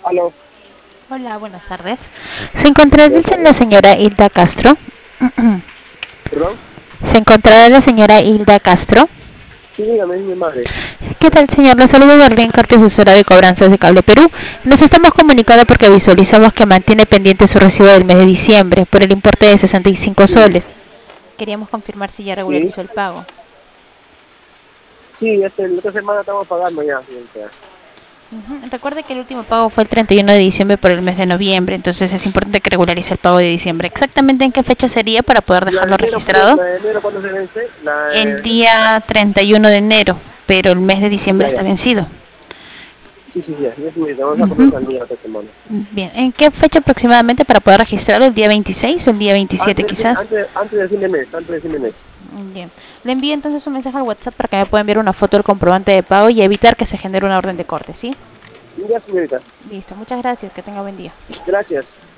Aló, Hola, buenas tardes. ¿Se encontrará buenas la tardes. señora Hilda Castro? ¿Perdón? ¿Se encontrará la señora Hilda Castro? Sí, dígame, es mi madre. ¿Qué tal, señor? Le saludo de Rincarte, asesora de cobranzas de Cable Perú. Nos estamos comunicando porque visualizamos que mantiene pendiente su recibo del mes de diciembre por el importe de 65 Sí, soles. Queríamos confirmar si ya sí, regularizó el pago. sí, la otra semana estamos pagando ya, señorita. Recuerde que el último pago fue el 31 de diciembre por el mes de noviembre, entonces es importante que regularice el pago de diciembre. ¿Exactamente en qué fecha sería para poder La de dejarlo enero, registrado? la de enero, ¿cuándo se vence? El día 31 de enero, pero el mes de diciembre Ya, está ya. vencido. Sí, sí, ya, ya, señorita, vamos a Ujú. ponernos al día la otra semana. Bien, ¿en qué fecha aproximadamente para poder registrarlo? ¿El día 26 o el día 27 quizás? Antes de fin de mes, antes de fin de mes. Bien, le envío entonces un mensaje al WhatsApp para que me pueda enviar una foto del comprobante de pago y evitar que se genere una orden de corte, ¿sí? Ya, señorita. Listo, muchas gracias, que tenga buen día. Gracias.